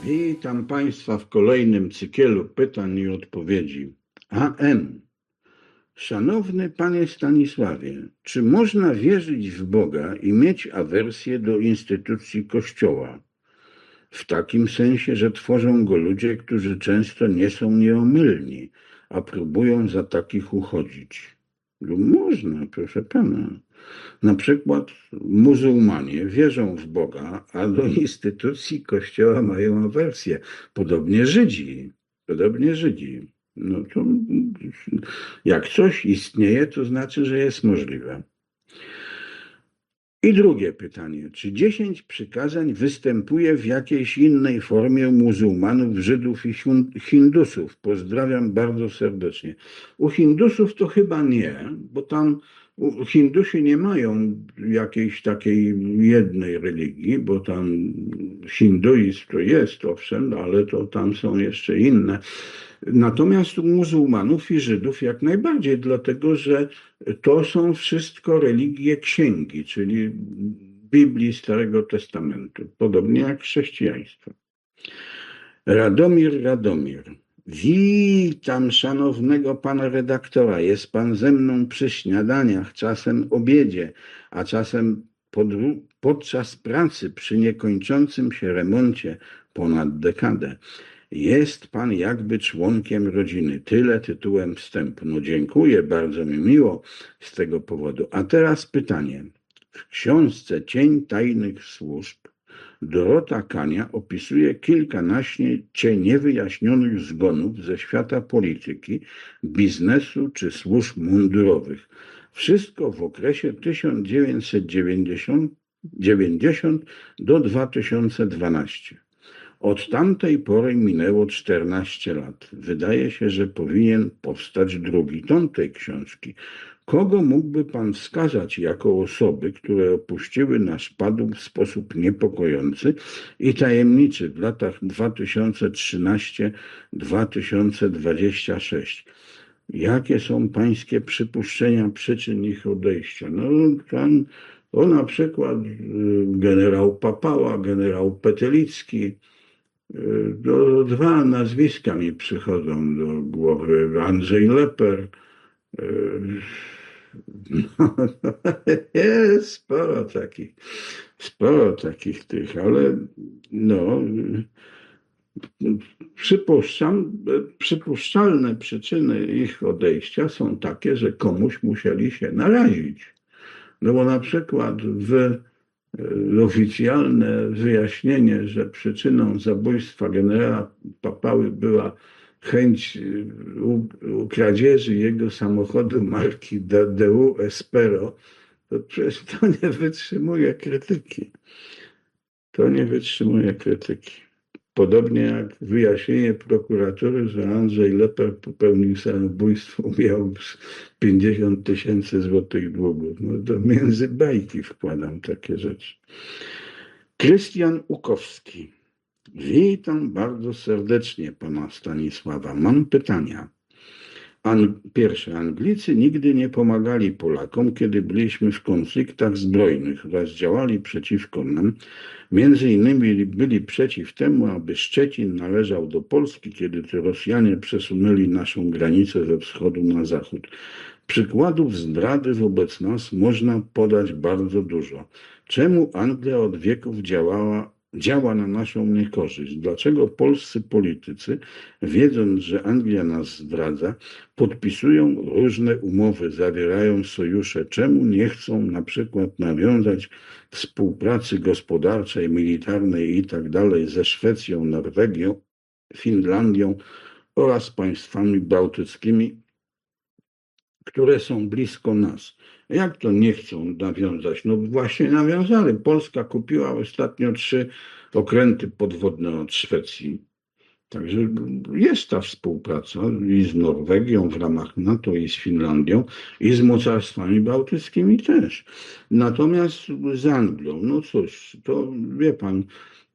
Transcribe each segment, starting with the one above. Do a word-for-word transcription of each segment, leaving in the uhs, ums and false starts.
Witam Państwa w kolejnym cyklu pytań i odpowiedzi. A M. Szanowny Panie Stanisławie, czy można wierzyć w Boga i mieć awersję do instytucji Kościoła? W takim sensie, że tworzą go ludzie, którzy często nie są nieomylni, a próbują za takich uchodzić. No można, proszę Pana. Na przykład muzułmanie wierzą w Boga, a do instytucji Kościoła mają awersję. Podobnie Żydzi. Podobnie Żydzi. No to jak coś istnieje, to znaczy, że jest możliwe. I drugie pytanie. Czy dziesięć przykazań występuje w jakiejś innej formie u muzułmanów, Żydów i Hindusów? Pozdrawiam bardzo serdecznie. U Hindusów to chyba nie, bo tam Hindusi nie mają jakiejś takiej jednej religii, bo tam hinduizm to jest, owszem, ale to tam są jeszcze inne. Natomiast u muzułmanów i Żydów jak najbardziej, dlatego że to są wszystko religie księgi, czyli Biblii Starego Testamentu, podobnie jak chrześcijaństwo. Radomir Radomir. Witam szanownego pana redaktora. Jest pan ze mną przy śniadaniach, czasem obiedzie, a czasem pod, podczas pracy przy niekończącym się remoncie ponad dekadę. Jest pan jakby członkiem rodziny. Tyle tytułem wstępu. No dziękuję, bardzo mi miło z tego powodu. A teraz pytanie. W książce Cień tajnych służb Dorota Kania opisuje kilkanaście niewyjaśnionych zgonów ze świata polityki, biznesu czy służb mundurowych. Wszystko w okresie tysiąc dziewięćset dziewięćdziesiąt do dwa tysiące dwunastego. Od tamtej pory minęło czternaście lat. Wydaje się, że powinien powstać drugi tom tej książki. Kogo mógłby pan wskazać jako osoby, które opuściły nasz padł w sposób niepokojący i tajemniczy w latach dwa tysiące trzynastego do dwa tysiące dwudziestego szóstego? Jakie są pańskie przypuszczenia przyczyn ich odejścia? No tam, o na przykład generał Papała, generał Petelicki. Do, dwa nazwiska mi przychodzą do głowy. Andrzej Leper. No, jest sporo takich, sporo takich tych, ale no, przypuszczam, przypuszczalne przyczyny ich odejścia są takie, że komuś musieli się narazić. No bo na przykład w oficjalne wyjaśnienie, że przyczyną zabójstwa generała Papały była chęć kradzieży jego samochodu marki D U Espero, to przecież to nie wytrzymuje krytyki. To nie wytrzymuje krytyki. Podobnie jak wyjaśnienie prokuratury, że Andrzej Leper popełnił samobójstwo, miał pięćdziesiąt tysięcy złotych długów. No to między bajki wkładam takie rzeczy. Krystian Ukowski. Witam bardzo serdecznie pana Stanisława. Mam pytania. An- Pierwsze, Anglicy nigdy nie pomagali Polakom, kiedy byliśmy w konfliktach zbrojnych oraz działali przeciwko nam. Między innymi byli przeciw temu, aby Szczecin należał do Polski, kiedy to Rosjanie przesunęli naszą granicę ze wschodu na zachód. Przykładów zdrady wobec nas można podać bardzo dużo. Czemu Anglia od wieków działała działa na naszą niekorzyść? Dlaczego polscy politycy, wiedząc, że Anglia nas zdradza, podpisują różne umowy, zawierają sojusze? Czemu nie chcą na przykład nawiązać współpracy gospodarczej, militarnej i tak dalej ze Szwecją, Norwegią, Finlandią oraz państwami bałtyckimi, które są blisko nas? Jak to nie chcą nawiązać? No właśnie nawiązali. Polska kupiła ostatnio trzy okręty podwodne od Szwecji. Także jest ta współpraca i z Norwegią w ramach NATO, i z Finlandią, i z mocarstwami bałtyckimi też. Natomiast z Anglią, no cóż, to wie pan,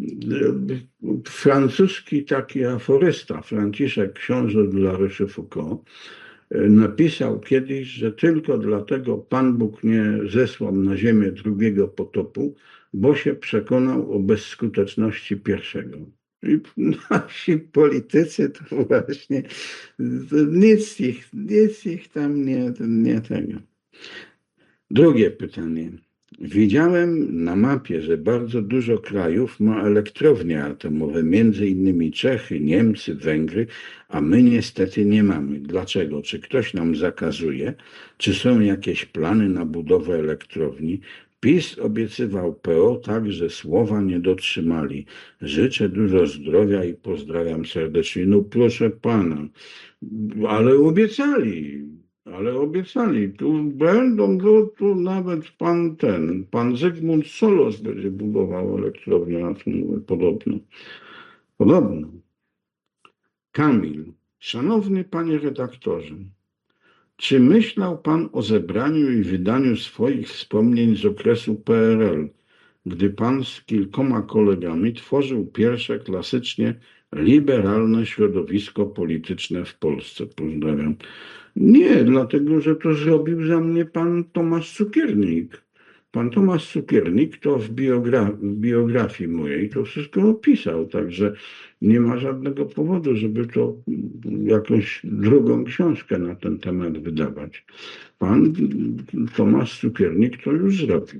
francuski taki aforysta, Franciszek, książę de la Rochefoucauld, napisał kiedyś, że tylko dlatego Pan Bóg nie zesłał na ziemię drugiego potopu, bo się przekonał o bezskuteczności pierwszego. I nasi politycy to właśnie to nic ich, nic ich tam nie, nie tego. Drugie pytanie. Widziałem na mapie, że bardzo dużo krajów ma elektrownie atomowe, między innymi Czechy, Niemcy, Węgry, a my niestety nie mamy. Dlaczego? Czy ktoś nam zakazuje? Czy są jakieś plany na budowę elektrowni? PiS obiecywał P O, tak, że słowa nie dotrzymali. Życzę dużo zdrowia i pozdrawiam serdecznie. No proszę pana, ale obiecali. Ale obiecali, tu będą, tu, tu nawet pan ten, pan Zygmunt Solos będzie budował elektrownię atomową, podobno. Podobno. Kamil, szanowny panie redaktorze, czy myślał pan o zebraniu i wydaniu swoich wspomnień z okresu P R L, gdy pan z kilkoma kolegami tworzył pierwsze klasycznie liberalne środowisko polityczne w Polsce? Pozdrawiam. Nie, dlatego że to zrobił za mnie pan Tomasz Cukiernik. Pan Tomasz Cukiernik to w, biogra w biografii mojej to wszystko opisał, także nie ma żadnego powodu, żeby to jakąś drugą książkę na ten temat wydawać. Pan Tomasz Cukiernik to już zrobił.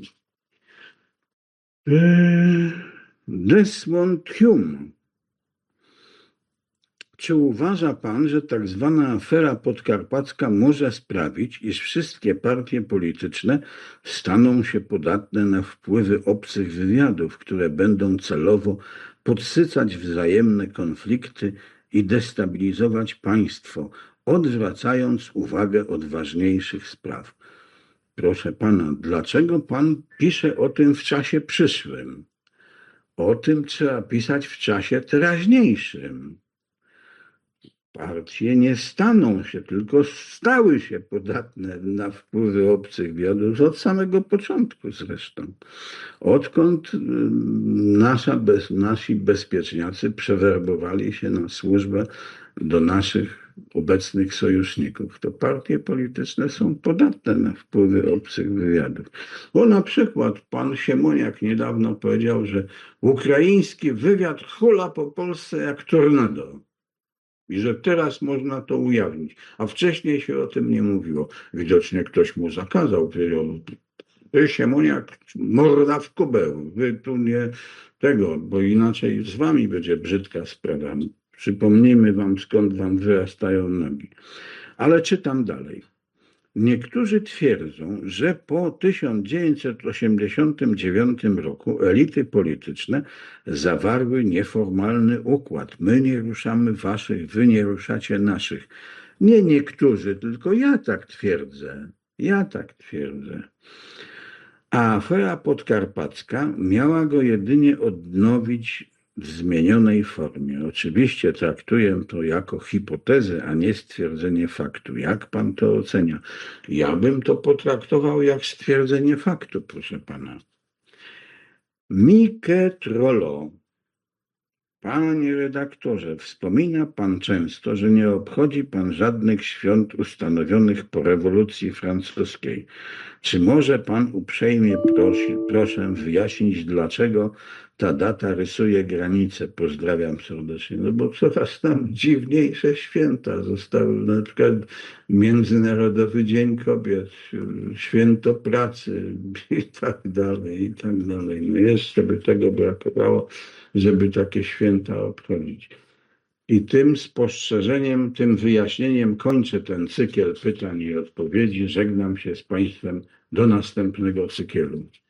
Eee, Desmond Hume. Czy uważa pan, że tak zwana afera podkarpacka może sprawić, iż wszystkie partie polityczne staną się podatne na wpływy obcych wywiadów, które będą celowo podsycać wzajemne konflikty i destabilizować państwo, odwracając uwagę od ważniejszych spraw? Proszę pana, dlaczego pan pisze o tym w czasie przyszłym? O tym trzeba pisać w czasie teraźniejszym. Partie nie staną się, tylko stały się podatne na wpływy obcych wywiadów od samego początku zresztą. Odkąd nasza bez, nasi bezpieczniacy przewerbowali się na służbę do naszych obecnych sojuszników, to partie polityczne są podatne na wpływy obcych wywiadów. Bo na przykład pan Siemoniak niedawno powiedział, że ukraiński wywiad hula po Polsce jak tornado. I że teraz można to ujawnić, a wcześniej się o tym nie mówiło. Widocznie ktoś mu zakazał, powiedział, ty Siemoniak, morda w kubeł, wy tu nie tego, bo inaczej z wami będzie brzydka sprawa. Przypomnijmy wam, skąd wam wyrastają nogi. Ale czytam dalej. Niektórzy twierdzą, że po tysiąc dziewięćset osiemdziesiątym dziewiątym roku elity polityczne zawarły nieformalny układ. My nie ruszamy waszych, wy nie ruszacie naszych. Nie niektórzy, tylko ja tak twierdzę. Ja tak twierdzę. A afera podkarpacka miała go jedynie odnowić w zmienionej formie. Oczywiście traktuję to jako hipotezę, a nie stwierdzenie faktu. Jak pan to ocenia? Ja bym to potraktował jak stwierdzenie faktu, proszę pana. Mike Trollo. Panie redaktorze, wspomina pan często, że nie obchodzi pan żadnych świąt ustanowionych po rewolucji francuskiej. Czy może pan uprzejmie prosi, proszę wyjaśnić, dlaczego ta data rysuje granice? Pozdrawiam serdecznie. No bo coraz tam dziwniejsze święta zostały, na przykład Międzynarodowy Dzień Kobiet, Święto Pracy i tak dalej, i tak dalej. No jeszcze by tego brakowało, żeby takie święta obchodzić. I tym spostrzeżeniem, tym wyjaśnieniem kończę ten cykl pytań i odpowiedzi. Żegnam się z państwem do następnego cyklu.